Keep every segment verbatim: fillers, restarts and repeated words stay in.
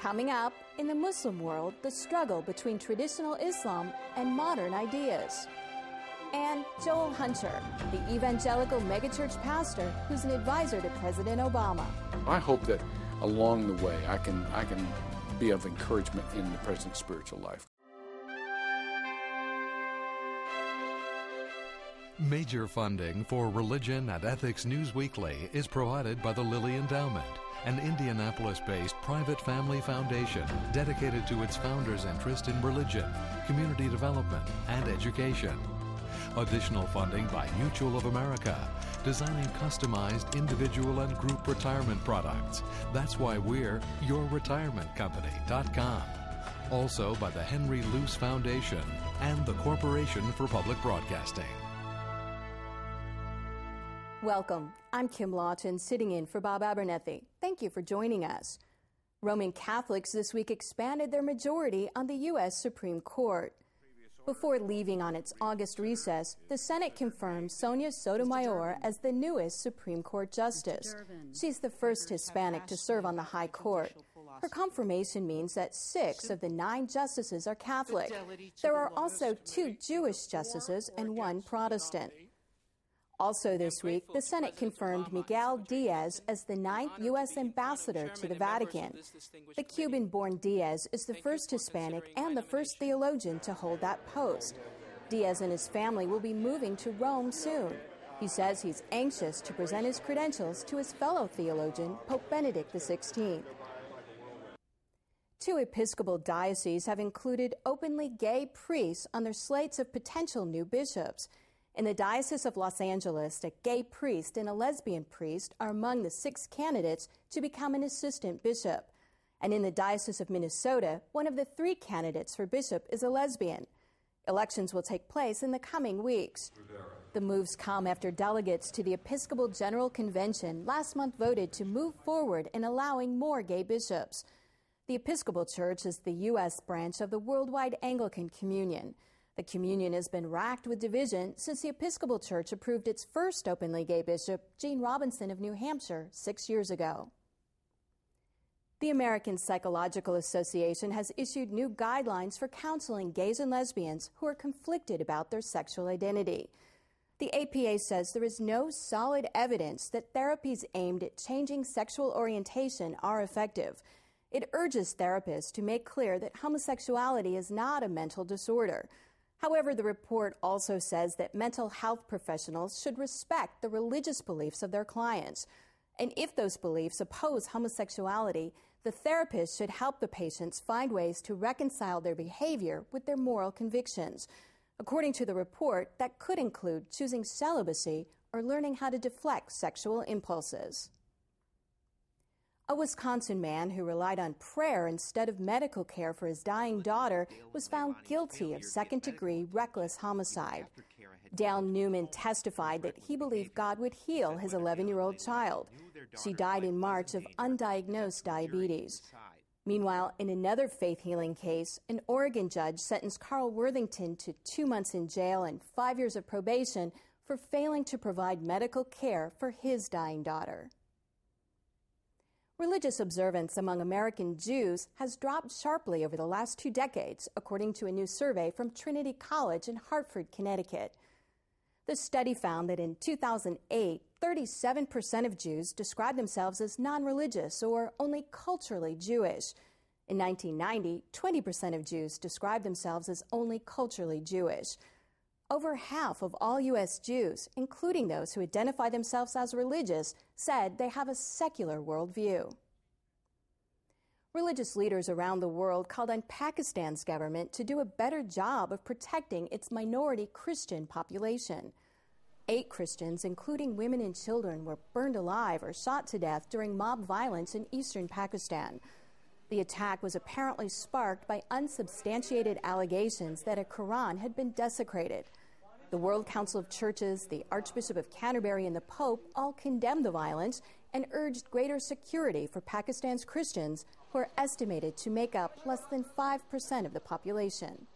Coming up, in the Muslim world, the struggle between traditional Islam and modern ideas. And Joel Hunter, the evangelical megachurch pastor who's an advisor to President Obama. I hope that along the way I can, I can be of encouragement in the president's spiritual life. Major funding for Religion and Ethics News Weekly is provided by the Lilly Endowment, an Indianapolis-based private family foundation dedicated to its founders' interest in religion, community development, and education. Additional funding by Mutual of America, designing customized individual and group retirement products. That's why we're your retirement company dot com. Also by the Henry Luce Foundation and the Corporation for Public Broadcasting. Welcome. I'm Kim Lawton, sitting in for Bob Abernethy. Thank you for joining us. Roman Catholics this week expanded their majority on the U S Supreme Court. Before leaving on its August recess, the Senate confirmed Sonia Sotomayor as the newest Supreme Court justice. She's the first Hispanic to serve on the High Court. Her confirmation means that six of the nine justices are Catholic. There are also two Jewish justices and one Protestant. Also this week, the Senate confirmed Miguel Diaz as the ninth U S ambassador to the Vatican. The Cuban-born Diaz is the first Hispanic and the first theologian to hold that post. Diaz and his family will be moving to Rome soon. He says he's anxious to present his credentials to his fellow theologian, Pope Benedict the sixteenth. Two Episcopal dioceses have included openly gay priests on their slates of potential new bishops. In the Diocese of Los Angeles, a gay priest and a lesbian priest are among the six candidates to become an assistant bishop. And in the Diocese of Minnesota, one of the three candidates for bishop is a lesbian. Elections will take place in the coming weeks. The moves come after delegates to the Episcopal General Convention last month voted to move forward in allowing more gay bishops. The Episcopal Church is the U S branch of the Worldwide Anglican Communion. The communion has been racked with division since the Episcopal Church approved its first openly gay bishop, Gene Robinson of New Hampshire, six years ago. The American Psychological Association has issued new guidelines for counseling gays and lesbians who are conflicted about their sexual identity. The A P A says there is no solid evidence that therapies aimed at changing sexual orientation are effective. It urges therapists to make clear that homosexuality is not a mental disorder. However, the report also says that mental health professionals should respect the religious beliefs of their clients. And if those beliefs oppose homosexuality, the therapist should help the patients find ways to reconcile their behavior with their moral convictions. According to the report, that could include choosing celibacy or learning how to deflect sexual impulses. A Wisconsin man who relied on prayer instead of medical care for his dying daughter was found guilty of second-degree reckless homicide. Dale Newman testified that he believed God would heal his eleven-year-old child. She died in March of undiagnosed diabetes. Meanwhile, in another faith-healing case, an Oregon judge sentenced Carl Worthington to two months in jail and five years of probation for failing to provide medical care for his dying daughter. Religious observance among American Jews has dropped sharply over the last two decades, according to a new survey from Trinity College in Hartford, Connecticut. The study found that in two thousand eight, thirty-seven percent of Jews described themselves as non-religious or only culturally Jewish. In nineteen ninety, twenty percent of Jews described themselves as only culturally Jewish. Over half of all U S Jews, including those who identify themselves as religious, said they have a secular worldview. Religious leaders around the world called on Pakistan's government to do a better job of protecting its minority Christian population. Eight Christians, including women and children, were burned alive or shot to death during mob violence in eastern Pakistan. The attack was apparently sparked by unsubstantiated allegations that a Quran had been desecrated. The World Council of Churches, the Archbishop of Canterbury, and the Pope all condemned the violence and urged greater security for Pakistan's Christians, who are estimated to make up less than five percent of the population.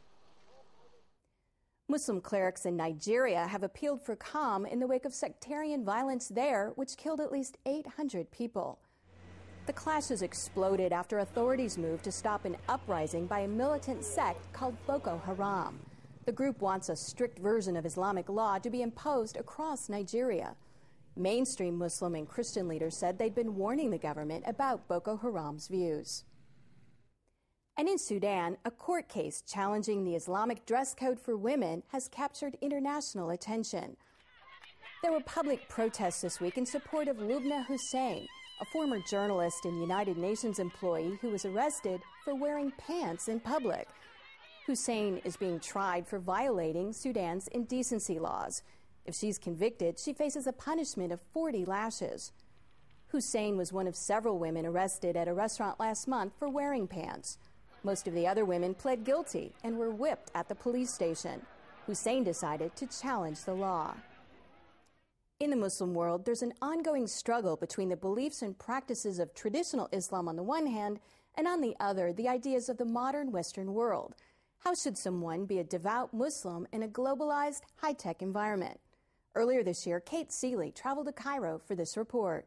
Muslim clerics in Nigeria have appealed for calm in the wake of sectarian violence there, which killed at least eight hundred people. The clashes exploded after authorities moved to stop an uprising by a militant sect called Boko Haram. The group wants a strict version of Islamic law to be imposed across Nigeria. Mainstream Muslim and Christian leaders said they'd been warning the government about Boko Haram's views. And in Sudan, a court case challenging the Islamic dress code for women has captured international attention. There were public protests this week in support of Lubna Hussein, a former journalist and United Nations employee who was arrested for wearing pants in public. Hussein is being tried for violating Sudan's indecency laws. If she's convicted, she faces a punishment of forty lashes. Hussein was one of several women arrested at a restaurant last month for wearing pants. Most of the other women pled guilty and were whipped at the police station. Hussein decided to challenge the law. In the Muslim world, there's an ongoing struggle between the beliefs and practices of traditional Islam on the one hand, and on the other, the ideas of the modern Western world. How should someone be a devout Muslim in a globalized, high-tech environment? Earlier this year, Kate Seeley traveled to Cairo for this report.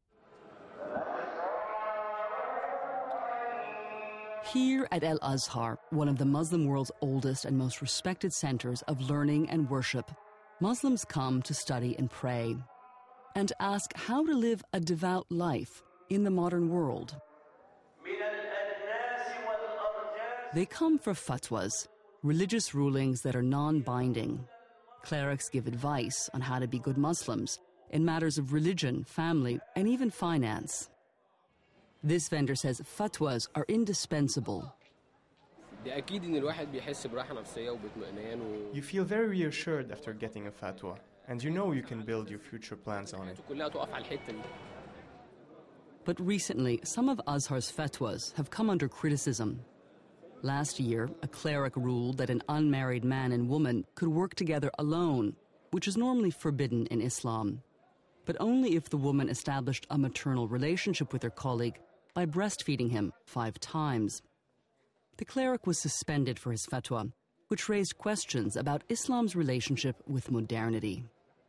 Here at Al Azhar, one of the Muslim world's oldest and most respected centers of learning and worship, Muslims come to study and pray and ask how to live a devout life in the modern world. They come for fatwas, religious rulings that are non-binding. Clerics give advice on how to be good Muslims in matters of religion, family, and even finance. This vendor says fatwas are indispensable. You feel very reassured after getting a fatwa, and you know you can build your future plans on it. But recently, some of Azhar's fatwas have come under criticism. Last year, a cleric ruled that an unmarried man and woman could work together alone, which is normally forbidden in Islam, but only if the woman established a maternal relationship with her colleague by breastfeeding him five times. The cleric was suspended for his fatwa, which raised questions about Islam's relationship with modernity.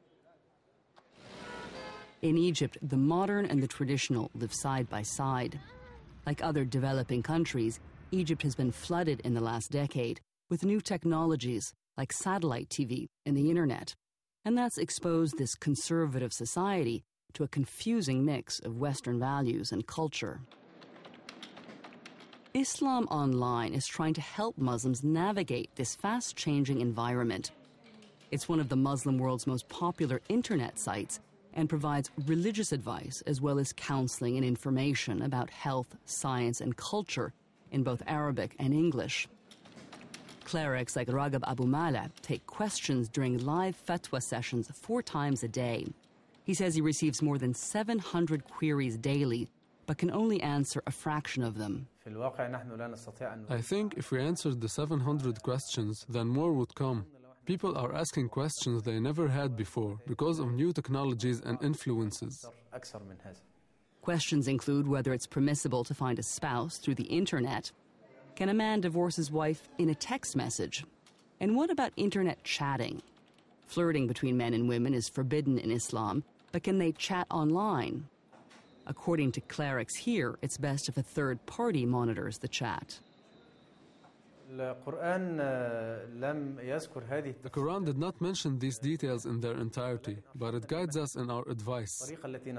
In Egypt, the modern and the traditional live side by side. Like other developing countries, Egypt has been flooded in the last decade with new technologies like satellite T V and the internet, and that's exposed this conservative society to a confusing mix of Western values and culture. Islam Online is trying to help Muslims navigate this fast-changing environment. It's one of the Muslim world's most popular internet sites and provides religious advice as well as counseling and information about health, science, and culture in both Arabic and English. Clerics like Ragab Abu Mala take questions during live fatwa sessions four times a day. He says he receives more than seven hundred queries daily, but can only answer a fraction of them. I think if we answered the seven hundred questions, then more would come. People are asking questions they never had before because of new technologies and influences. Questions include whether it's permissible to find a spouse through the internet. Can a man divorce his wife in a text message? And what about internet chatting? Flirting between men and women is forbidden in Islam, but can they chat online? According to clerics here, it's best if a third party monitors the chat. The Quran did not mention these details in their entirety, but it guides us in our advice.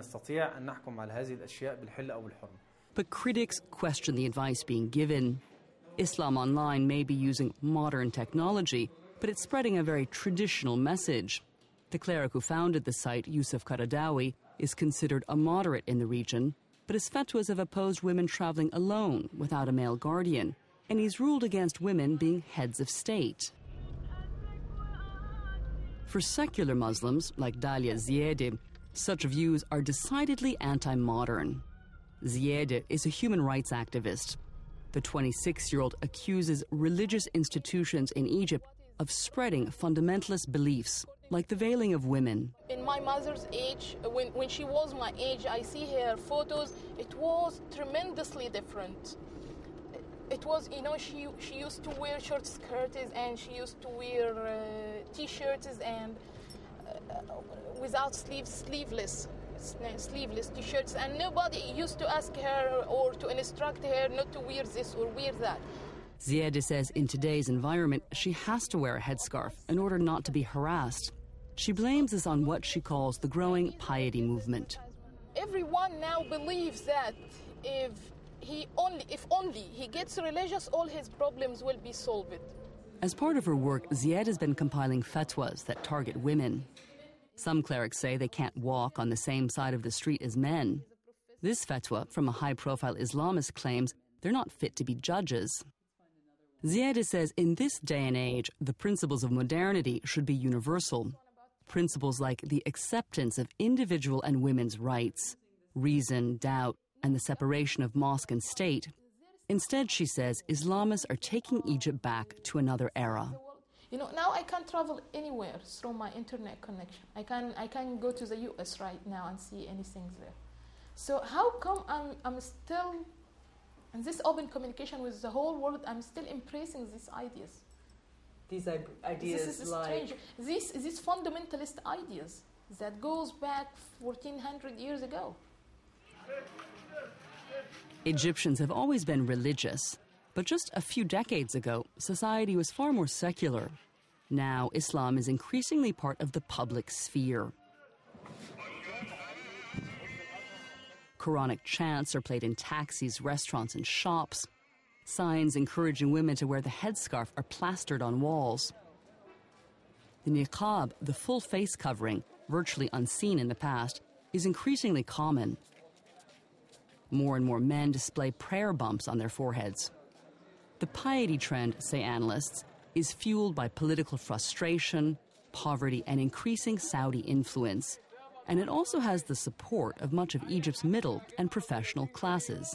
But critics question the advice being given. Islam Online may be using modern technology, but it's spreading a very traditional message. The cleric who founded the site, Yusuf Qaradawi, is considered a moderate in the region, but his fatwas have opposed women traveling alone without a male guardian, and he's ruled against women being heads of state. For secular Muslims, like Dalia Ziede, such views are decidedly anti-modern. Ziede is a human rights activist. The twenty-six-year-old accuses religious institutions in Egypt of spreading fundamentalist beliefs, like the veiling of women. In my mother's age, when, when she was my age, I see her photos, it was tremendously different. It was, you know, she she used to wear short skirts and she used to wear uh, t-shirts and uh, without sleeves, sleeveless. sleeveless t-shirts, and nobody used to ask her or to instruct her not to wear this or wear that. Ziada says in today's environment, she has to wear a headscarf in order not to be harassed. She blames this on what she calls the growing piety movement. Everyone now believes that if he only, if only he gets religious, all his problems will be solved. As part of her work, Ziada has been compiling fatwas that target women. Some clerics say they can't walk on the same side of the street as men. This fatwa from a high-profile Islamist claims they're not fit to be judges. Ziada says in this day and age, the principles of modernity should be universal. Principles like the acceptance of individual and women's rights, reason, doubt, and the separation of mosque and state. Instead, she says, Islamists are taking Egypt back to another era. You know, now I can travel anywhere through my internet connection. I can I can go to the U S right now and see anything there. So how come I'm, I'm still, in this open communication with the whole world, I'm still embracing these ideas? These ideas this is like... strange. These, these fundamentalist ideas that goes back fourteen hundred years ago. Egyptians have always been religious, but just a few decades ago, society was far more secular. Now, Islam is increasingly part of the public sphere. Quranic chants are played in taxis, restaurants, and shops. Signs encouraging women to wear the headscarf are plastered on walls. The niqab, the full face covering, virtually unseen in the past, is increasingly common. More and more men display prayer bumps on their foreheads. The piety trend, say analysts, is fueled by political frustration, poverty, and increasing Saudi influence. And it also has the support of much of Egypt's middle and professional classes.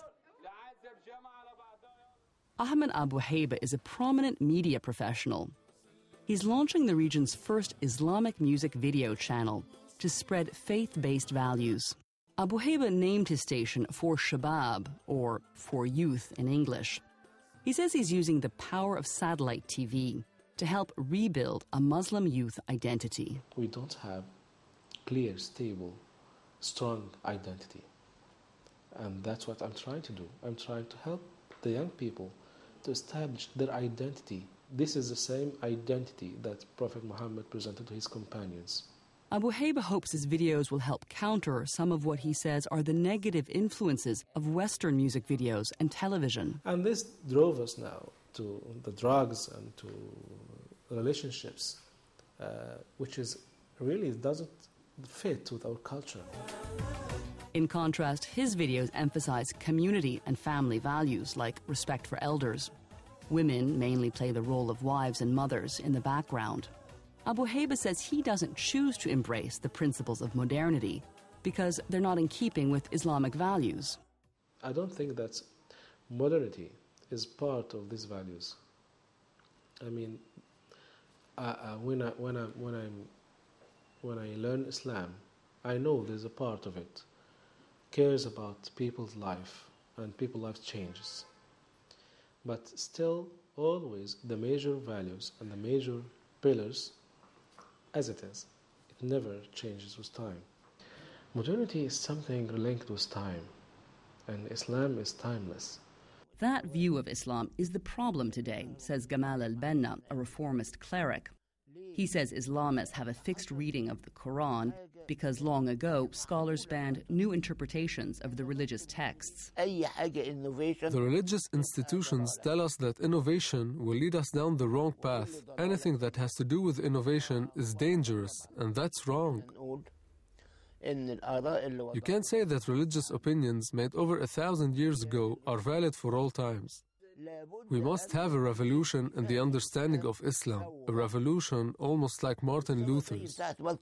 Ahmed Abu Haiba is a prominent media professional. He's launching the region's first Islamic music video channel to spread faith-based values. Abu Haiba named his station For Shabab, or For Youth in English. He says he's using the power of satellite T V to help rebuild a Muslim youth identity. We don't have clear, stable, strong identity. And that's what I'm trying to do. I'm trying to help the young people to establish their identity. This is the same identity that Prophet Muhammad presented to his companions. Abu Haiba hopes his videos will help counter some of what he says are the negative influences of Western music videos and television. And this drove us now to the drugs and to relationships, uh, which is really doesn't fit with our culture. In contrast, his videos emphasize community and family values like respect for elders. Women mainly play the role of wives and mothers in the background. Abu Haiba says he doesn't choose to embrace the principles of modernity because they're not in keeping with Islamic values. I don't think that modernity is part of these values. I mean, uh, uh, when I when I when I'm when I learn Islam, I know there's a part of it cares about people's life and people's life changes. But still, always the major values and the major pillars as it is. It never changes with time. Modernity is something linked with time, and Islam is timeless. That view of Islam is the problem today, says Gamal al-Banna, a reformist cleric. He says Islamists have a fixed reading of the Quran because long ago scholars banned new interpretations of the religious texts. The religious institutions tell us that innovation will lead us down the wrong path. Anything that has to do with innovation is dangerous, and that's wrong. You can't say that religious opinions made over a thousand years ago are valid for all times. We must have a revolution in the understanding of Islam, a revolution almost like Martin Luther's.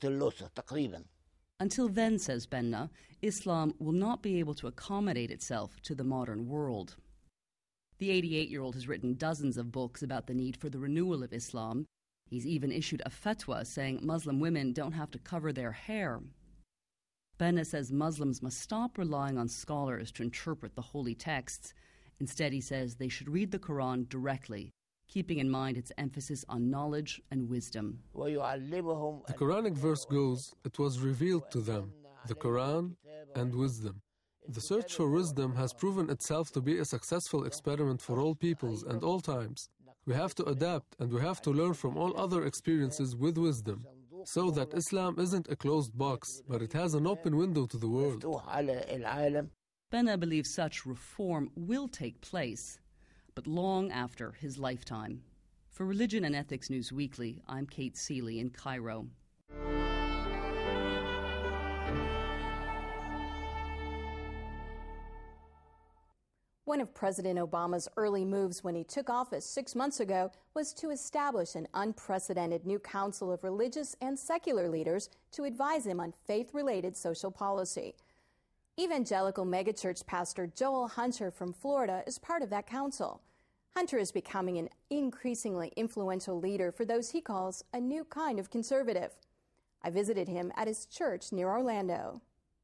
Until then, says Benna, Islam will not be able to accommodate itself to the modern world. The eighty-eight-year-old has written dozens of books about the need for the renewal of Islam. He's even issued a fatwa saying Muslim women don't have to cover their hair. Benna says Muslims must stop relying on scholars to interpret the holy texts. Instead, he says they should read the Quran directly, keeping in mind its emphasis on knowledge and wisdom. The Quranic verse goes, "It was revealed to them." the Quran, and wisdom. The search for wisdom has proven itself to be a successful experiment for all peoples and all times. We have to adapt and we have to learn from all other experiences with wisdom, so that Islam isn't a closed box, but it has an open window to the world. Benna believes such reform will take place, but long after his lifetime. For Religion and Ethics News Weekly, I'm Kate Seeley in Cairo. One of President Obama's early moves when he took office six months ago was to establish an unprecedented new council of religious and secular leaders to advise him on faith-related social policy. Evangelical megachurch pastor Joel Hunter from Florida is part of that council. Hunter is becoming an increasingly influential leader for those he calls a new kind of conservative. I visited him at his church near Orlando.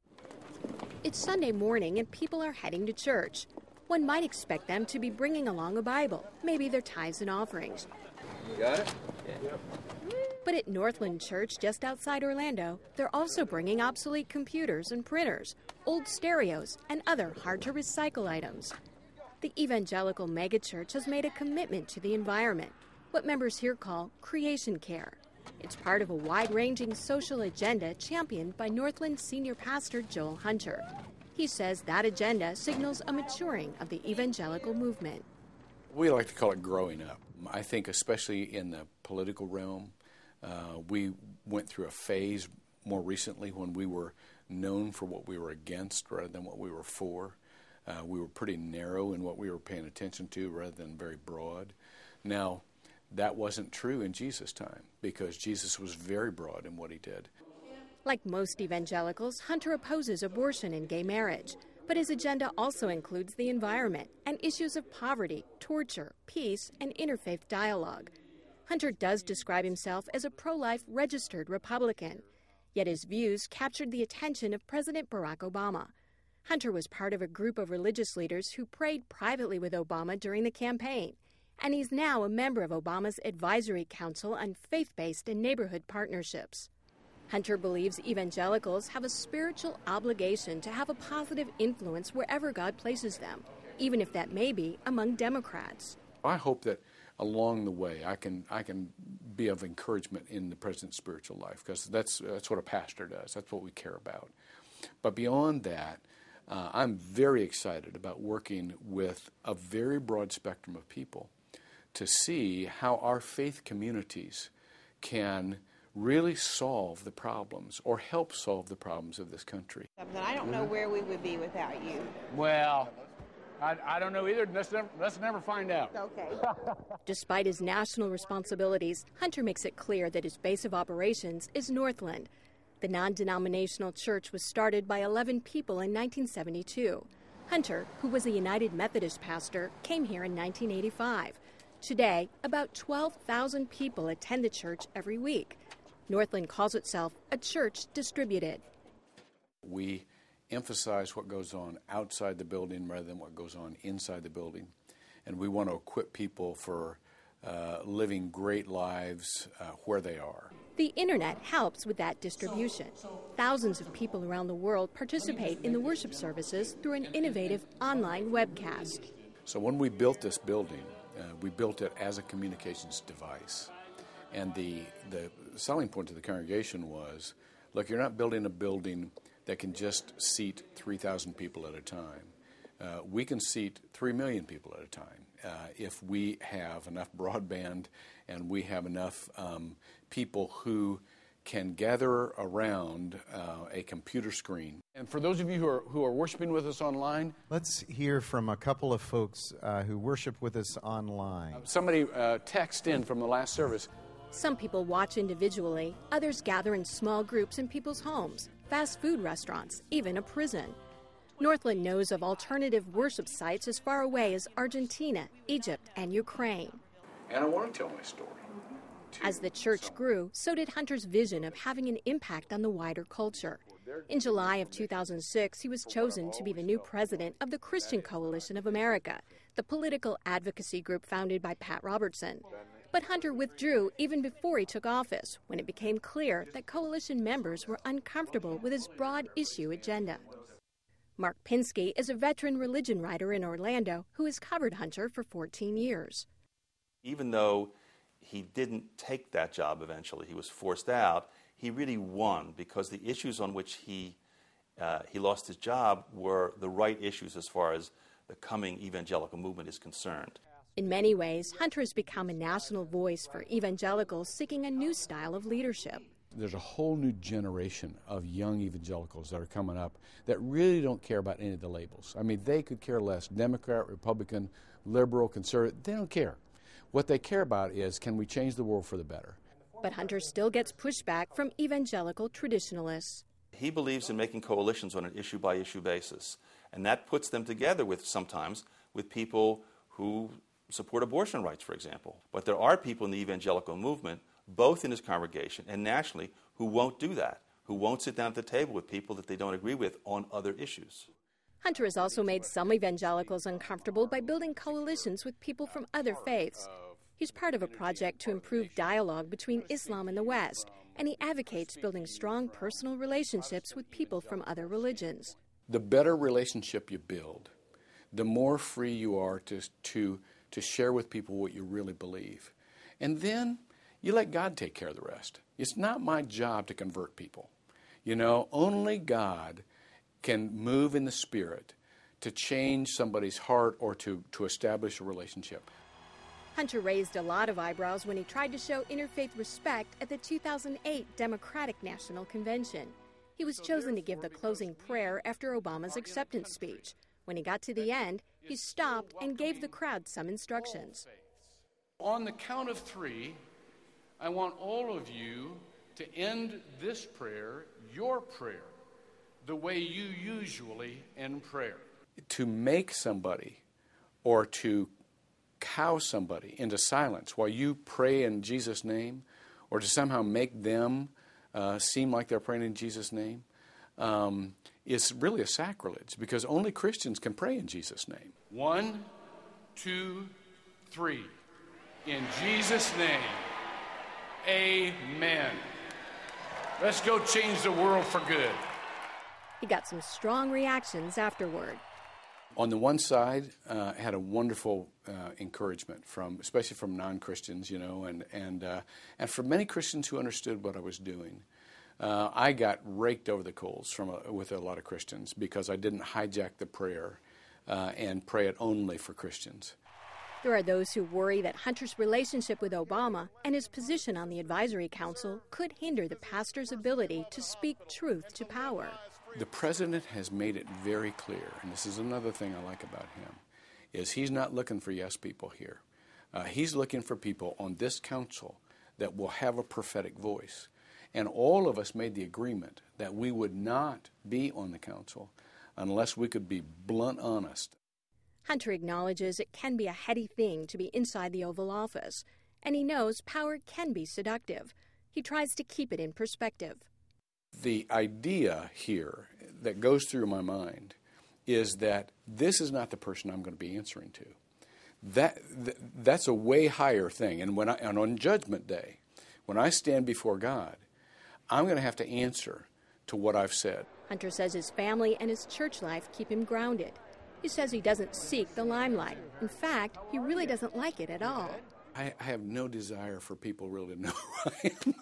It's Sunday morning and people are heading to church. One might expect them to be bringing along a Bible, maybe their tithes and offerings. You got it? Yeah. But at Northland Church, just outside Orlando, they're also bringing obsolete computers and printers, old stereos, and other hard-to-recycle items. The evangelical megachurch has made a commitment to the environment, what members here call creation care. It's part of a wide-ranging social agenda championed by Northland senior pastor Joel Hunter. He says that agenda signals a maturing of the evangelical movement. We like to call it growing up. I think especially in the political realm, uh, we went through a phase more recently when we were known for what we were against rather than what we were for. Uh, we were pretty narrow in what we were paying attention to rather than very broad. Now, that wasn't true in Jesus' time because Jesus was very broad in what he did. Like most evangelicals, Hunter opposes abortion and gay marriage, but his agenda also includes the environment and issues of poverty, torture, peace, and interfaith dialogue. Hunter does describe himself as a pro-life registered Republican, yet his views captured the attention of President Barack Obama. Hunter was part of a group of religious leaders who prayed privately with Obama during the campaign, and he's now a member of Obama's Advisory Council on Faith-Based and Neighborhood Partnerships. Hunter believes evangelicals have a spiritual obligation to have a positive influence wherever God places them, even if that may be among Democrats. I hope that along the way I can I can be of encouragement in the president's spiritual life, because that's that's what a pastor does. That's what we care about. But beyond that, uh, I'm very excited about working with a very broad spectrum of people to see how our faith communities can really solve the problems or help solve the problems of this country. I don't know where we would be without you. Well, I, I don't know either. Let's never, let's never find out. Okay. Despite his national responsibilities, Hunter makes it clear that his base of operations is Northland. The non-denominational church was started by eleven people in nineteen seventy-two. Hunter, who was a United Methodist pastor, came here in nineteen eighty-five. Today, about twelve thousand people attend the church every week. Northland calls itself a church distributed. We emphasize what goes on outside the building rather than what goes on inside the building. And we want to equip people for uh, living great lives uh, where they are. The internet helps with that distribution. Thousands of people around the world participate in the worship services through an innovative online webcast. So when we built this building, uh, we built it as a communications device. And the, the selling point to the congregation was, look, you're not building a building that can just seat three thousand people at a time. Uh, we can seat three million people at a time uh, if we have enough broadband and we have enough um, people who can gather around uh, a computer screen. And for those of you who are, who are worshiping with us online, let's hear from a couple of folks uh, who worship with us online. Uh, somebody uh, texted in from the last service. Some people watch individually, others gather in small groups in people's homes, fast food restaurants, even a prison. Northland knows of alternative worship sites as far away as Argentina, Egypt, and Ukraine. And I want to tell my story. Too. As the church grew, so did Hunter's vision of having an impact on the wider culture. In July of two thousand six, he was chosen to be the new president of the Christian Coalition of America, the political advocacy group founded by Pat Robertson. But Hunter withdrew even before he took office, when it became clear that coalition members were uncomfortable with his broad issue agenda. Mark Pinsky is a veteran religion writer in Orlando who has covered Hunter for fourteen years. Even though he didn't take that job eventually, he was forced out, he really won because the issues on which he, uh, he lost his job were the right issues as far as the coming evangelical movement is concerned. In many ways, Hunter has become a national voice for evangelicals seeking a new style of leadership. There's a whole new generation of young evangelicals that are coming up that really don't care about any of the labels. I mean, they could care less. Democrat, Republican, liberal, conservative, they don't care. What they care about is, can we change the world for the better? But Hunter still gets pushback from evangelical traditionalists. He believes in making coalitions on an issue-by-issue basis, and that puts them together with, sometimes, with people who support abortion rights, for example. But there are people in the evangelical movement, both in his congregation and nationally, who won't do that, who won't sit down at the table with people that they don't agree with on other issues. Hunter has also made some evangelicals uncomfortable by building coalitions with people from other faiths. He's part of a project to improve dialogue between Islam and the West, and he advocates building strong personal relationships with people from other religions. The better relationship you build, the more free you are to, to, to share with people what you really believe. And then you let God take care of the rest. It's not my job to convert people. You know, only God can move in the Spirit to change somebody's heart or to, to establish a relationship. Hunter raised a lot of eyebrows when he tried to show interfaith respect at the two thousand eight Democratic National Convention. He was chosen to give the closing prayer after Obama's acceptance speech. When he got to the end, he stopped and gave the crowd some instructions. On the count of three, I want all of you to end this prayer, your prayer, the way you usually end prayer. To make somebody or to cow somebody into silence while you pray in Jesus' name, or to somehow make them uh, seem like they're praying in Jesus' name, um, is really a sacrilege, because only Christians can pray in Jesus' name. One, two, three. In Jesus' name, amen. Let's go change the world for good. He got some strong reactions afterward. On the one side, uh, had a wonderful uh, encouragement from, especially from non-Christians, you know, and and uh, and from many Christians who understood what I was doing. Uh, I got raked over the coals from a, with a lot of Christians because I didn't hijack the prayer uh, and pray it only for Christians. There are those who worry that Hunter's relationship with Obama and his position on the advisory council could hinder the pastor's ability to speak truth to power. The president has made it very clear, and this is another thing I like about him, is he's not looking for yes people here. Uh, he's looking for people on this council that will have a prophetic voice. And all of us made the agreement that we would not be on the council unless we could be blunt honest. Hunter acknowledges it can be a heady thing to be inside the Oval Office, and he knows power can be seductive. He tries to keep it in perspective. The idea here that goes through my mind is that this is not the person I'm going to be answering to. That, th- that's a way higher thing. And when I, and on Judgment Day, when I stand before God, I'm going to have to answer to what I've said. Hunter says his family and his church life keep him grounded. He says he doesn't seek the limelight. In fact, he really doesn't like it at all. I, I have no desire for people really to know who I am.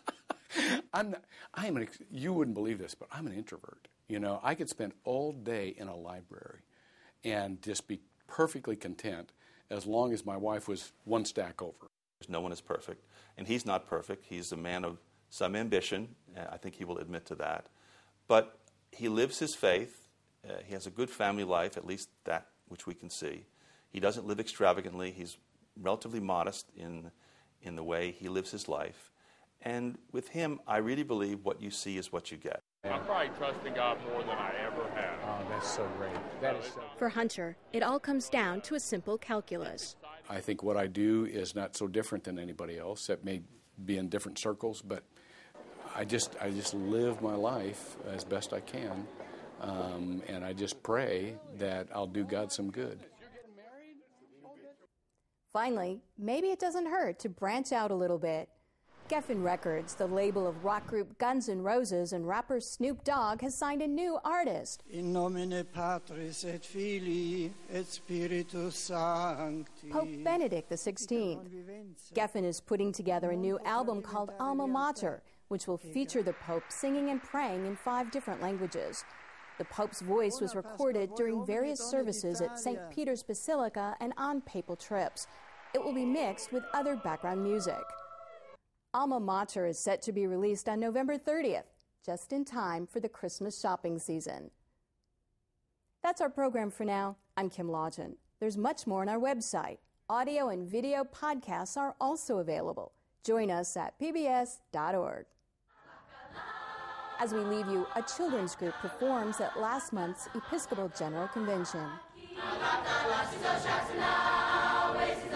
I'm not, I am an, you wouldn't believe this, but I'm an introvert. You know, I could spend all day in a library and just be perfectly content as long as my wife was one stack over. No one is perfect, and he's not perfect. He's a man of some ambition. I think he will admit to that. But he lives his faith. Uh, he has a good family life, at least that which we can see. He doesn't live extravagantly. He's relatively modest in, in the way he lives his life. And with him, I really believe what you see is what you get. I'm probably trusting God more than I ever have. Oh, that's so great. That is so. For Hunter, it all comes down to a simple calculus. I think what I do is not so different than anybody else. That may be in different circles, but I just I just live my life as best I can, um, and I just pray that I'll do God some good. Finally, maybe it doesn't hurt to branch out a little bit. Geffen Records, the label of rock group Guns N' Roses and rapper Snoop Dogg, has signed a new artist. In nomine Patris et Filii et Spiritus Sancti. Pope Benedict the sixteenth. Geffen is putting together a new album called Alma Mater, which will feature the Pope singing and praying in five different languages. The Pope's voice was recorded during various services at Saint Peter's Basilica and on papal trips. It will be mixed with other background music. Alma Mater is set to be released on November thirtieth, just in time for the Christmas shopping season. That's our program for now. I'm Kim Lawton. There's much more on our website. Audio and video podcasts are also available. Join us at P B S dot org. As we leave you, a children's group performs at last month's Episcopal General Convention.